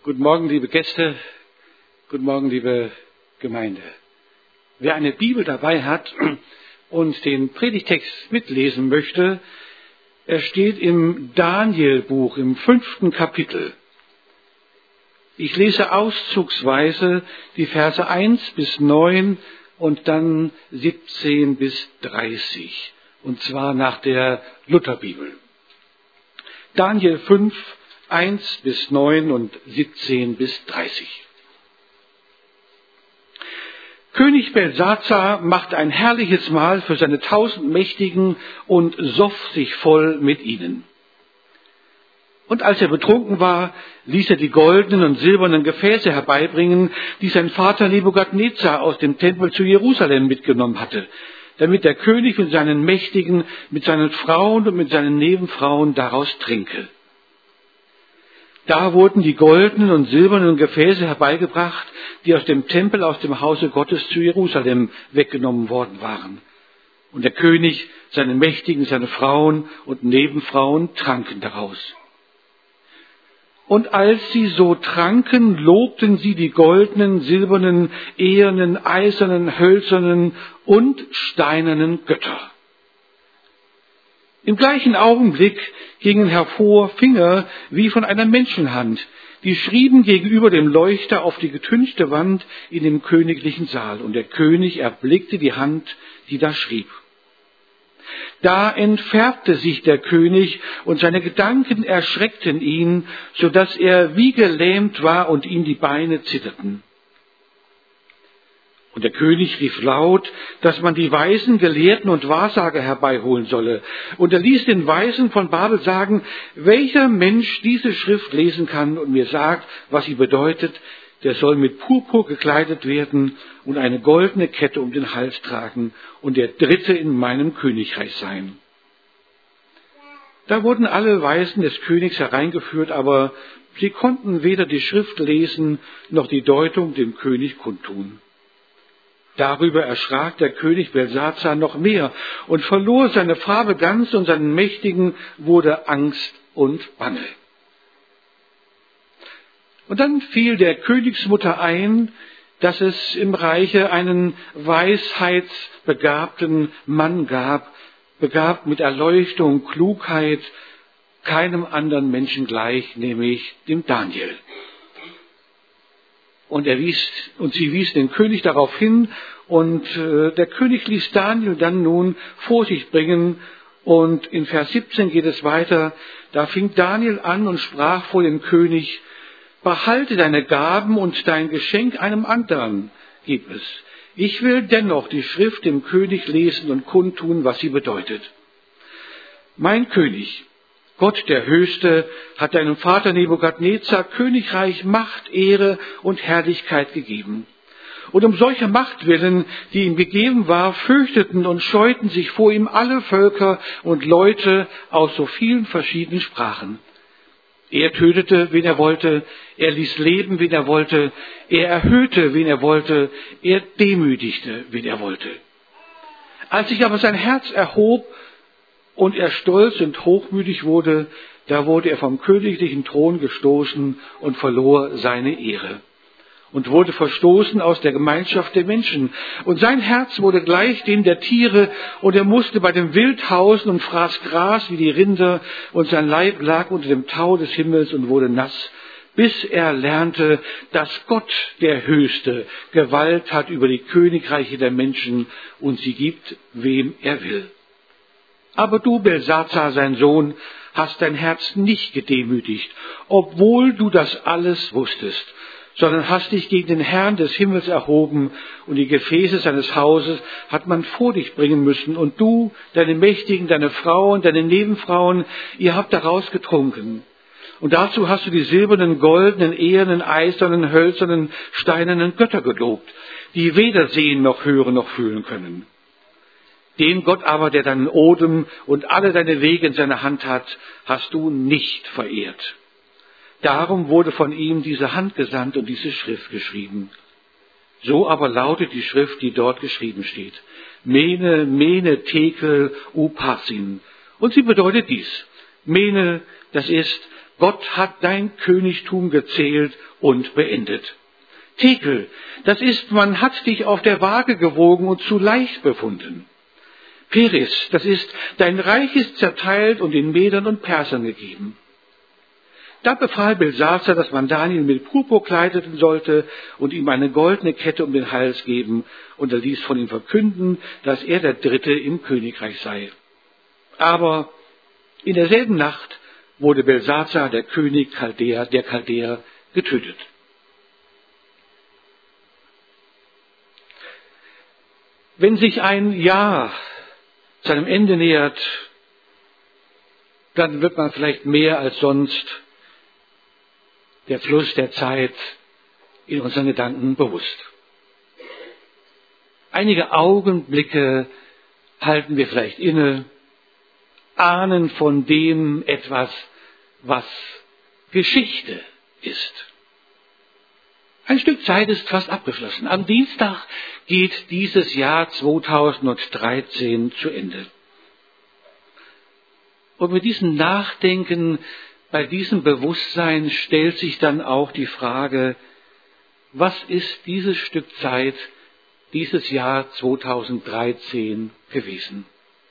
Guten Morgen, liebe Gäste. Guten Morgen, liebe Gemeinde. Wer eine Bibel dabei hat und den Predigtext mitlesen möchte, er steht im Daniel-Buch im 5. Kapitel. Ich lese auszugsweise die Verse 1 bis 9 und dann 17 bis 30. Und zwar nach der Lutherbibel. Daniel 5, 1 bis 9 und 17 bis 30. König Belsazar machte ein herrliches Mahl für seine 1000 Mächtigen und soff sich voll mit ihnen. Und als er betrunken war, ließ er die goldenen und silbernen Gefäße herbeibringen, die sein Vater Nebukadnezar aus dem Tempel zu Jerusalem mitgenommen hatte, damit der König mit seinen Mächtigen, mit seinen Frauen und mit seinen Nebenfrauen daraus trinke. Da wurden die goldenen und silbernen Gefäße herbeigebracht, die aus dem Tempel, aus dem Hause Gottes zu Jerusalem weggenommen worden waren. Und der König, seine Mächtigen, seine Frauen und Nebenfrauen tranken daraus. Und als sie so tranken, lobten sie die goldenen, silbernen, ehernen, eisernen, hölzernen und steinernen Götter. Im gleichen Augenblick gingen hervor Finger wie von einer Menschenhand, die schrieben gegenüber dem Leuchter auf die getünchte Wand in dem königlichen Saal. Und der König erblickte die Hand, die da schrieb. Da entfärbte sich der König und seine Gedanken erschreckten ihn, so dass er wie gelähmt war und ihm die Beine zitterten. Und der König rief laut, dass man die Weisen, Gelehrten und Wahrsager herbeiholen solle. Und er ließ den Weisen von Babel sagen, welcher Mensch diese Schrift lesen kann und mir sagt, was sie bedeutet, der soll mit Purpur gekleidet werden und eine goldene Kette um den Hals tragen und der Dritte in meinem Königreich sein. Da wurden alle Weisen des Königs hereingeführt, aber sie konnten weder die Schrift lesen, noch die Deutung dem König kundtun. Darüber erschrak der König Belsazar noch mehr und verlor seine Farbe ganz und seinen Mächtigen wurde Angst und Bange. Und dann fiel der Königsmutter ein, dass es im Reiche einen weisheitsbegabten Mann gab, begabt mit Erleuchtung, Klugheit, keinem anderen Menschen gleich, nämlich dem Daniel. Und sie wies den König darauf hin und der König ließ Daniel dann nun vor sich bringen und in Vers 17 geht es weiter, da fing Daniel an und sprach vor dem König, behalte deine Gaben und dein Geschenk einem anderen, gib es. Ich will dennoch die Schrift dem König lesen und kundtun, was sie bedeutet. Mein König, Gott der Höchste hat deinem Vater Nebukadnezar Königreich, Macht, Ehre und Herrlichkeit gegeben. Und um solcher Macht willen, die ihm gegeben war, fürchteten und scheuten sich vor ihm alle Völker und Leute aus so vielen verschiedenen Sprachen. Er tötete, wen er wollte, er ließ leben, wen er wollte, er erhöhte, wen er wollte, er demütigte, wen er wollte. Als sich aber sein Herz erhob und er stolz und hochmütig wurde, da wurde er vom königlichen Thron gestoßen und verlor seine Ehre und wurde verstoßen aus der Gemeinschaft der Menschen. Und sein Herz wurde gleich dem der Tiere und er musste bei dem Wild hausen und fraß Gras wie die Rinder und sein Leib lag unter dem Tau des Himmels und wurde nass, bis er lernte, dass Gott, der Höchste, Gewalt hat über die Königreiche der Menschen und sie gibt, wem er will. Aber du, Belsazar, sein Sohn, hast dein Herz nicht gedemütigt, obwohl du das alles wusstest, sondern hast dich gegen den Herrn des Himmels erhoben und die Gefäße seines Hauses hat man vor dich bringen müssen und du, deine Mächtigen, deine Frauen, deine Nebenfrauen, ihr habt daraus getrunken. Und dazu hast du die silbernen, goldenen, ehernen, eisernen, hölzernen, steinernen Götter gelobt, die weder sehen noch hören noch fühlen können. Den Gott aber, der deinen Odem und alle deine Wege in seiner Hand hat, hast du nicht verehrt. Darum wurde von ihm diese Hand gesandt und diese Schrift geschrieben. So aber lautet die Schrift, die dort geschrieben steht. Mene, Mene, Tekel, Upharsin. Und sie bedeutet dies. Mene, das ist, Gott hat dein Königtum gezählt und beendet. Tekel, das ist, man hat dich auf der Waage gewogen und zu leicht befunden. Peres, das ist, dein Reich ist zerteilt und den Medern und Persern gegeben. Da befahl Belsazar, dass man Daniel mit Purpur kleiden sollte und ihm eine goldene Kette um den Hals geben, und er ließ von ihm verkünden, dass er der Dritte im Königreich sei. Aber in derselben Nacht wurde Belsazar, der König der Chaldäer, getötet. Wenn sich ein Jahr seinem Ende nähert, dann wird man vielleicht mehr als sonst der Fluss der Zeit in unseren Gedanken bewusst. Einige Augenblicke halten wir vielleicht inne, ahnen von dem etwas, was Geschichte ist. Ein Stück Zeit ist fast abgeschlossen. Am Dienstag geht dieses Jahr 2013 zu Ende. Und mit diesem Nachdenken, bei diesem Bewusstsein stellt sich dann auch die Frage, was ist dieses Stück Zeit, dieses Jahr 2013 gewesen?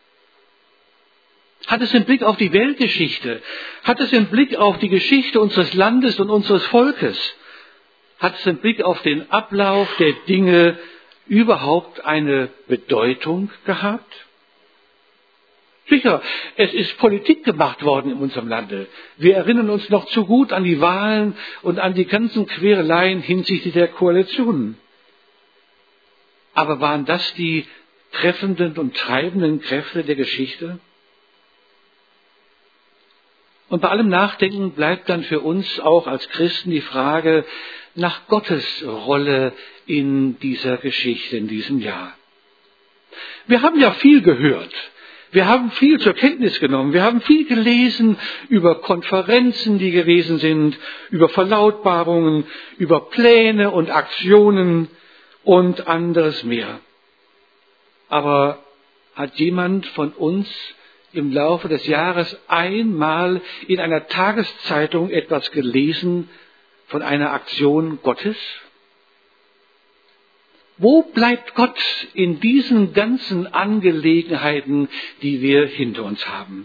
Hat es im Blick auf die Weltgeschichte, hat es im Blick auf die Geschichte unseres Landes und unseres Volkes, hat es im Blick auf den Ablauf der Dinge überhaupt eine Bedeutung gehabt? Sicher, es ist Politik gemacht worden in unserem Lande. Wir erinnern uns noch zu gut an die Wahlen und an die ganzen Quereleien hinsichtlich der Koalitionen. Aber waren das die treffenden und treibenden Kräfte der Geschichte? Und bei allem Nachdenken bleibt dann für uns auch als Christen die Frage nach Gottes Rolle in dieser Geschichte, in diesem Jahr. Wir haben ja viel gehört. Wir haben viel zur Kenntnis genommen. Wir haben viel gelesen über Konferenzen, die gewesen sind, über Verlautbarungen, über Pläne und Aktionen und anderes mehr. Aber hat jemand von uns im Laufe des Jahres einmal in einer Tageszeitung etwas gelesen von einer Aktion Gottes? Wo bleibt Gott in diesen ganzen Angelegenheiten, die wir hinter uns haben?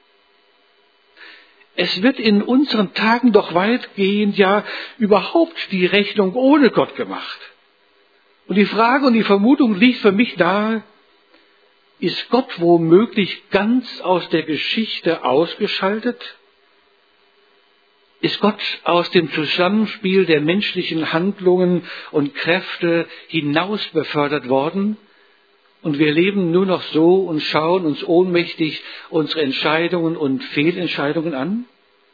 Es wird in unseren Tagen doch weitgehend ja überhaupt die Rechnung ohne Gott gemacht. Und die Frage und die Vermutung liegt für mich nahe, ist Gott womöglich ganz aus der Geschichte ausgeschaltet? Ist Gott aus dem Zusammenspiel der menschlichen Handlungen und Kräfte hinaus befördert worden? Und wir leben nur noch so und schauen uns ohnmächtig unsere Entscheidungen und Fehlentscheidungen an?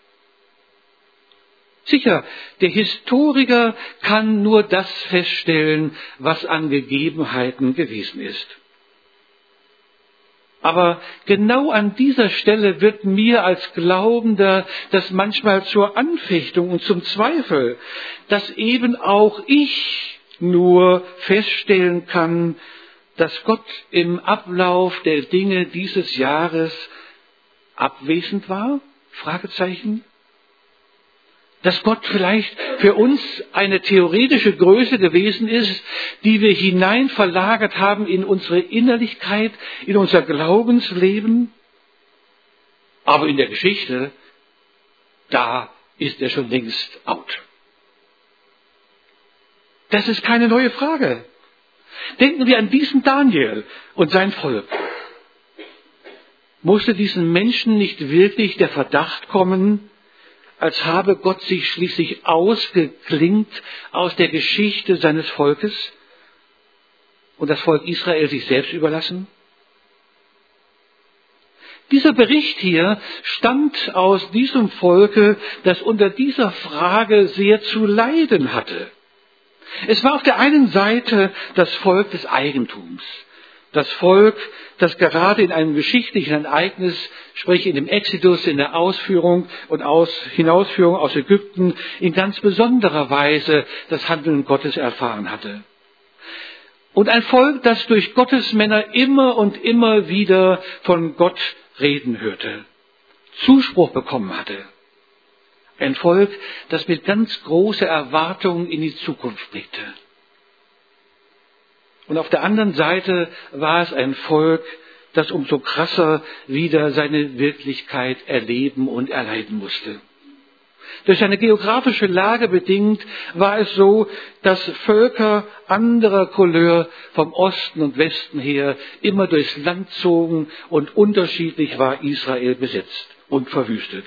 Sicher, der Historiker kann nur das feststellen, was an Gegebenheiten gewesen ist. Aber genau an dieser Stelle wird mir als Glaubender das manchmal zur Anfechtung und zum Zweifel, dass eben auch ich nur feststellen kann, dass Gott im Ablauf der Dinge dieses Jahres abwesend war? Fragezeichen. Dass Gott vielleicht für uns eine theoretische Größe gewesen ist, die wir hinein verlagert haben in unsere Innerlichkeit, in unser Glaubensleben. Aber in der Geschichte, da ist er schon längst out. Das ist keine neue Frage. Denken wir an diesen Daniel und sein Volk. Musste diesen Menschen nicht wirklich der Verdacht kommen, als habe Gott sich schließlich ausgeklinkt aus der Geschichte seines Volkes und das Volk Israel sich selbst überlassen? Dieser Bericht hier stammt aus diesem Volke, das unter dieser Frage sehr zu leiden hatte. Es war auf der einen Seite das Volk des Eigentums. Das Volk, das gerade in einem geschichtlichen Ereignis, sprich in dem Exodus, in der Ausführung und Hinausführung aus Ägypten, in ganz besonderer Weise das Handeln Gottes erfahren hatte. Und ein Volk, das durch Gottes Männer immer und immer wieder von Gott reden hörte, Zuspruch bekommen hatte. Ein Volk, das mit ganz großer Erwartung in die Zukunft blickte. Und auf der anderen Seite war es ein Volk, das umso krasser wieder seine Wirklichkeit erleben und erleiden musste. Durch seine geografische Lage bedingt war es so, dass Völker anderer Couleur vom Osten und Westen her immer durchs Land zogen und unterschiedlich war Israel besetzt und verwüstet.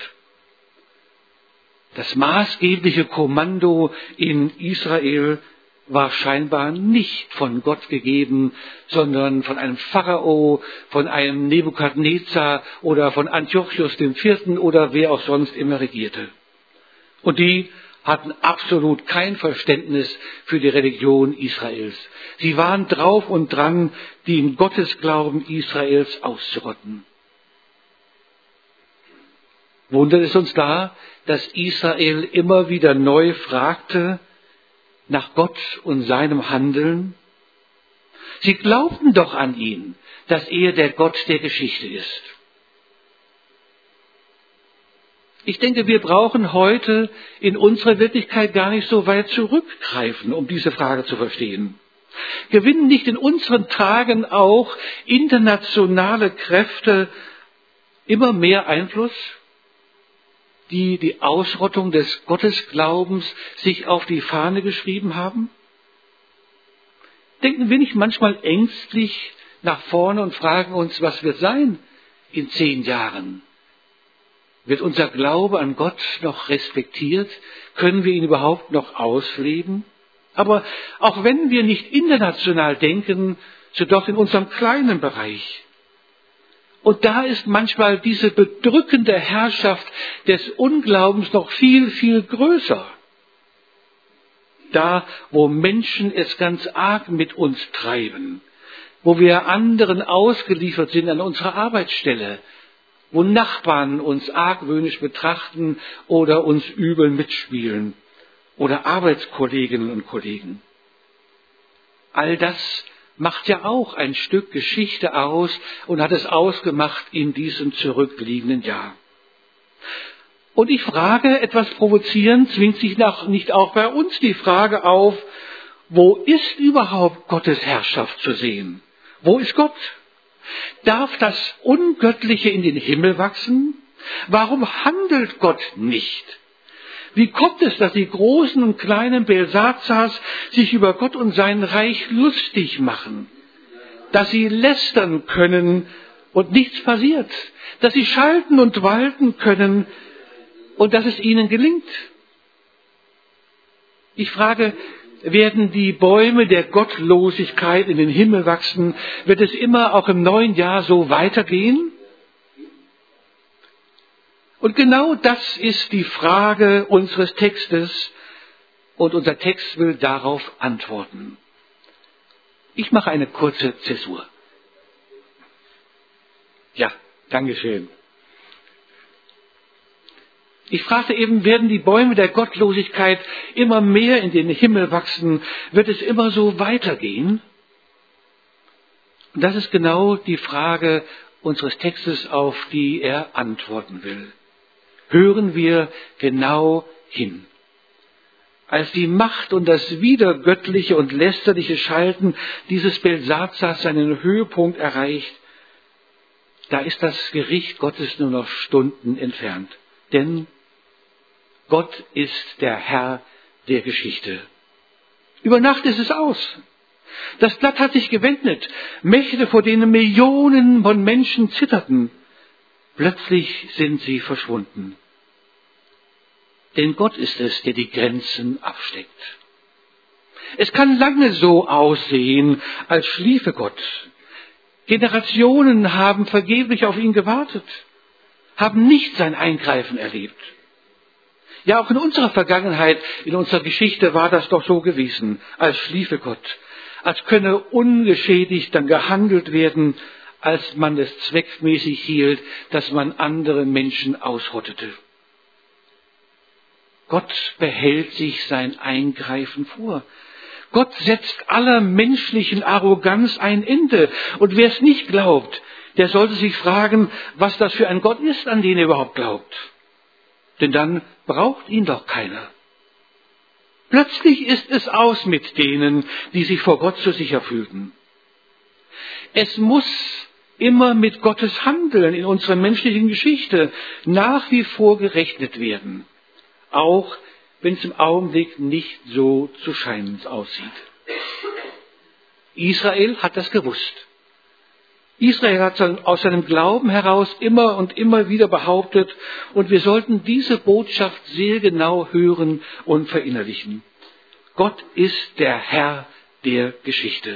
Das maßgebliche Kommando in Israel war scheinbar nicht von Gott gegeben, sondern von einem Pharao, von einem Nebukadnezar oder von Antiochus IV. Oder wer auch sonst immer regierte. Und die hatten absolut kein Verständnis für die Religion Israels. Sie waren drauf und dran, den Gottesglauben Israels auszurotten. Wundert es uns da, dass Israel immer wieder neu fragte nach Gott und seinem Handeln? Sie glaubten doch an ihn, dass er der Gott der Geschichte ist. Ich denke, wir brauchen heute in unserer Wirklichkeit gar nicht so weit zurückgreifen, um diese Frage zu verstehen. Gewinnen nicht in unseren Tagen auch internationale Kräfte immer mehr Einfluss, die die Ausrottung des Gottesglaubens sich auf die Fahne geschrieben haben? Denken wir nicht manchmal ängstlich nach vorne und fragen uns, was wird sein in 10 Jahren? Wird unser Glaube an Gott noch respektiert? Können wir ihn überhaupt noch ausleben? Aber auch wenn wir nicht international denken, so doch in unserem kleinen Bereich. Und da ist manchmal diese bedrückende Herrschaft des Unglaubens noch viel, viel größer. Da, wo Menschen es ganz arg mit uns treiben, wo wir anderen ausgeliefert sind an unserer Arbeitsstelle, wo Nachbarn uns argwöhnisch betrachten oder uns übel mitspielen oder Arbeitskolleginnen und Kollegen. All das macht ja auch ein Stück Geschichte aus und hat es ausgemacht in diesem zurückliegenden Jahr. Und ich frage, etwas provozierend, zwingt sich nicht auch bei uns die Frage auf, wo ist überhaupt Gottes Herrschaft zu sehen? Wo ist Gott? Darf das Ungöttliche in den Himmel wachsen? Warum handelt Gott nicht? Wie kommt es, dass die großen und kleinen Belsazars sich über Gott und sein Reich lustig machen? Dass sie lästern können und nichts passiert? Dass sie schalten und walten können und dass es ihnen gelingt? Ich frage, werden die Bäume der Gottlosigkeit in den Himmel wachsen? Wird es immer auch im neuen Jahr so weitergehen? Und genau das ist die Frage unseres Textes und unser Text will darauf antworten. Ich mache eine kurze Zäsur. Ja, Dankeschön. Ich fragte eben, werden die Bäume der Gottlosigkeit immer mehr in den Himmel wachsen? Wird es immer so weitergehen? Und das ist genau die Frage unseres Textes, auf die er antworten will. Hören wir genau hin. Als die Macht und das widergöttliche und lästerliche Schalten dieses Belsazars seinen Höhepunkt erreicht, da ist das Gericht Gottes nur noch Stunden entfernt. Denn Gott ist der Herr der Geschichte. Über Nacht ist es aus. Das Blatt hat sich gewendet. Mächte, vor denen Millionen von Menschen zitterten, plötzlich sind sie verschwunden. Denn Gott ist es, der die Grenzen absteckt. Es kann lange so aussehen, als schliefe Gott. Generationen haben vergeblich auf ihn gewartet, haben nicht sein Eingreifen erlebt. Ja, auch in unserer Vergangenheit, in unserer Geschichte war das doch so gewesen, als schliefe Gott, als könne ungeschädigt dann gehandelt werden, als man es zweckmäßig hielt, dass man andere Menschen ausrottete. Gott behält sich sein Eingreifen vor. Gott setzt aller menschlichen Arroganz ein Ende. Und wer es nicht glaubt, der sollte sich fragen, was das für ein Gott ist, an den er überhaupt glaubt. denn dann braucht ihn doch keiner. Plötzlich ist es aus mit denen, die sich vor Gott so sicher fühlten. Es muss immer mit Gottes Handeln in unserer menschlichen Geschichte nach wie vor gerechnet werden, auch wenn es im Augenblick nicht so zu scheinen aussieht. Israel hat das gewusst. Israel hat aus seinem Glauben heraus immer und immer wieder behauptet, und wir sollten diese Botschaft sehr genau hören und verinnerlichen. Gott ist der Herr der Geschichte.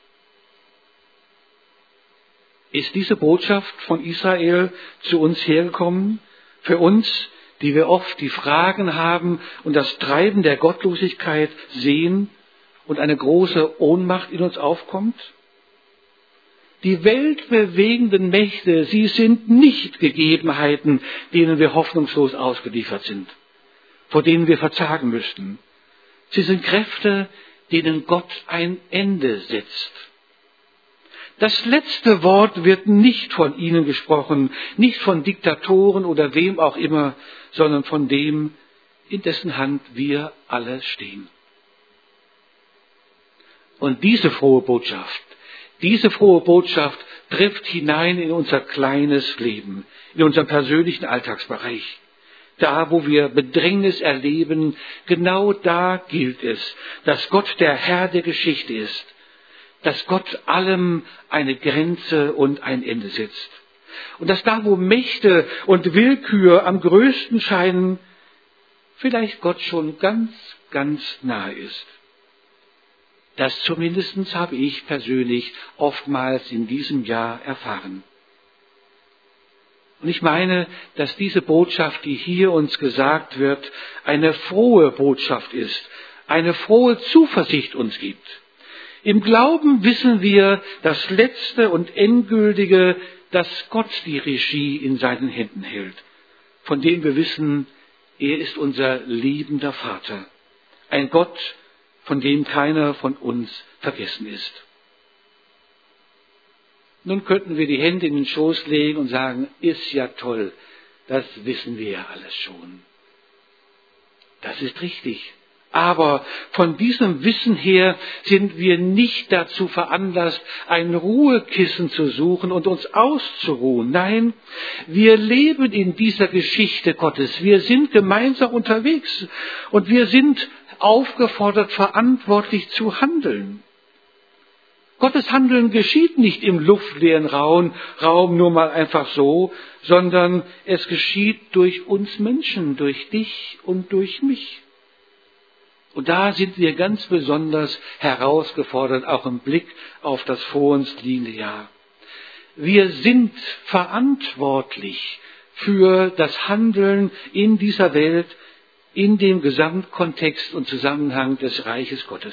Ist diese Botschaft von Israel zu uns hergekommen? Für uns, die wir oft die Fragen haben und das Treiben der Gottlosigkeit sehen und eine große Ohnmacht in uns aufkommt? Die weltbewegenden Mächte, sie sind nicht Gegebenheiten, denen wir hoffnungslos ausgeliefert sind, vor denen wir verzagen müssten. Sie sind Kräfte, denen Gott ein Ende setzt. Das letzte Wort wird nicht von ihnen gesprochen, nicht von Diktatoren oder wem auch immer, sondern von dem, in dessen Hand wir alle stehen. Und diese frohe Botschaft trifft hinein in unser kleines Leben, in unseren persönlichen Alltagsbereich. Da, wo wir Bedrängnis erleben, genau da gilt es, dass Gott der Herr der Geschichte ist, dass Gott allem eine Grenze und ein Ende setzt. Und dass da, wo Mächte und Willkür am größten scheinen, vielleicht Gott schon ganz, ganz nahe ist. Das zumindest habe ich persönlich oftmals in diesem Jahr erfahren. Und ich meine, dass diese Botschaft, die hier uns gesagt wird, eine frohe Botschaft ist, eine frohe Zuversicht uns gibt. Im Glauben wissen wir das Letzte und Endgültige, dass Gott die Regie in seinen Händen hält, von dem wir wissen, er ist unser liebender Vater, ein Gott, von dem keiner von uns vergessen ist. Nun könnten wir die Hände in den Schoß legen und sagen, ist ja toll, das wissen wir ja alles schon. Das ist richtig. Aber von diesem Wissen her sind wir nicht dazu veranlasst, ein Ruhekissen zu suchen und uns auszuruhen. Nein, wir leben in dieser Geschichte Gottes. Wir sind gemeinsam unterwegs und wir sind aufgefordert, verantwortlich zu handeln. Gottes Handeln geschieht nicht im luftleeren Raum nur mal einfach so, sondern es geschieht durch uns Menschen, durch dich und durch mich. Und da sind wir ganz besonders herausgefordert, auch im Blick auf das vor uns liegende Jahr. Wir sind verantwortlich für das Handeln in dieser Welt, in dem Gesamtkontext und Zusammenhang des Reiches Gottes.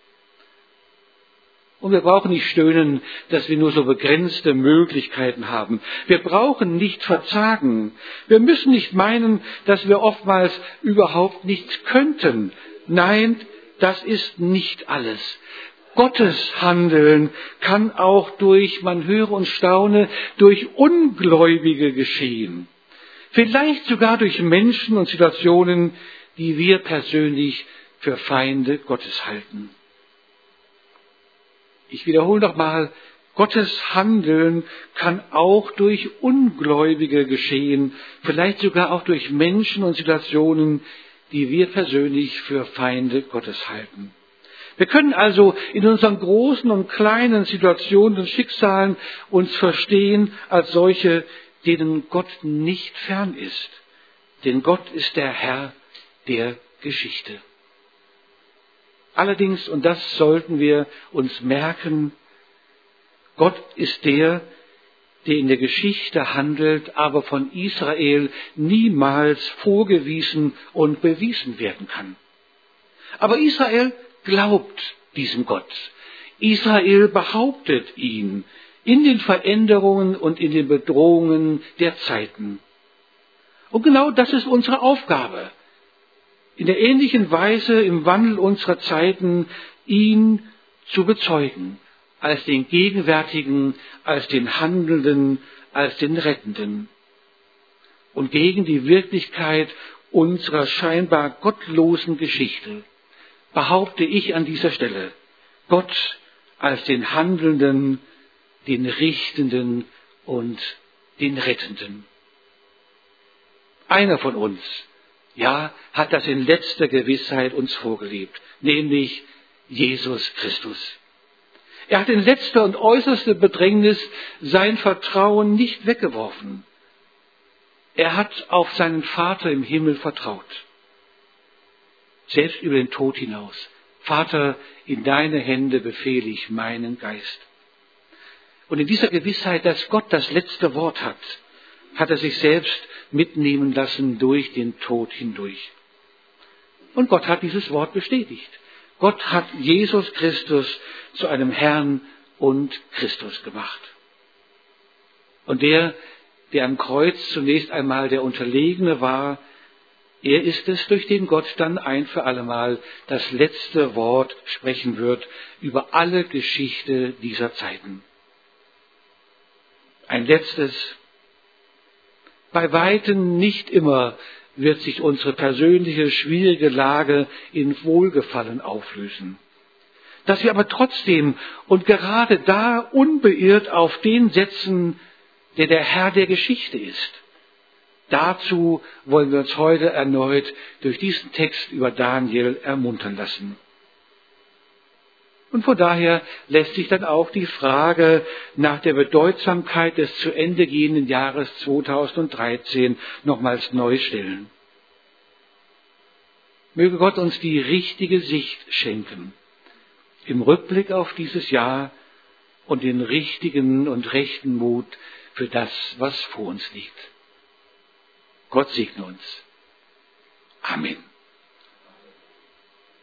Und wir brauchen nicht stöhnen, dass wir nur so begrenzte Möglichkeiten haben. Wir brauchen nicht verzagen. Wir müssen nicht meinen, dass wir oftmals überhaupt nichts könnten. Nein, das ist nicht alles. Gottes Handeln kann auch durch, man höre und staune, durch Ungläubige geschehen. Vielleicht sogar durch Menschen und Situationen, die wir persönlich für Feinde Gottes halten. Ich wiederhole nochmal, Gottes Handeln kann auch durch Ungläubige geschehen, vielleicht sogar auch durch Menschen und Situationen, die wir persönlich für Feinde Gottes halten. Wir können also in unseren großen und kleinen Situationen und Schicksalen uns verstehen als solche, denen Gott nicht fern ist. Denn Gott ist der Herr der Geschichte. Allerdings, und das sollten wir uns merken, Gott ist der in der Geschichte handelt, aber von Israel niemals vorgewiesen und bewiesen werden kann. Aber Israel glaubt diesem Gott. Israel behauptet ihn in den Veränderungen und in den Bedrohungen der Zeiten. Und genau das ist unsere Aufgabe. In der ähnlichen Weise im Wandel unserer Zeiten ihn zu bezeugen, als den Gegenwärtigen, als den Handelnden, als den Rettenden. und gegen die Wirklichkeit unserer scheinbar gottlosen Geschichte behaupte ich an dieser Stelle Gott als den Handelnden, den Richtenden und den Rettenden. Einer von uns, ja, hat das in letzter Gewissheit uns vorgelebt, nämlich Jesus Christus. Er hat in letzter und äußerster Bedrängnis sein Vertrauen nicht weggeworfen. Er hat auf seinen Vater im Himmel vertraut. Selbst über den Tod hinaus. Vater, in deine Hände befehle ich meinen Geist. Und in dieser Gewissheit, dass Gott das letzte Wort hat, hat er sich selbst mitnehmen lassen durch den Tod hindurch. Und Gott hat dieses Wort bestätigt. Gott hat Jesus Christus zu einem Herrn und Christus gemacht. Und der am Kreuz zunächst einmal der Unterlegene war, er ist es, durch den Gott dann ein für allemal das letzte Wort sprechen wird über alle Geschichte dieser Zeiten. Ein letztes: Bei weitem nicht immer wird sich unsere persönliche schwierige Lage in Wohlgefallen auflösen. Dass wir aber trotzdem und gerade da unbeirrt auf den setzen, der Herr der Geschichte ist. Dazu wollen wir uns heute erneut durch diesen Text über Daniel ermuntern lassen. Und von daher lässt sich dann auch die Frage nach der Bedeutsamkeit des zu Ende gehenden Jahres 2013 nochmals neu stellen. Möge Gott uns die richtige Sicht schenken, im Rückblick auf dieses Jahr und den richtigen und rechten Mut für das, was vor uns liegt. Gott segne uns. Amen.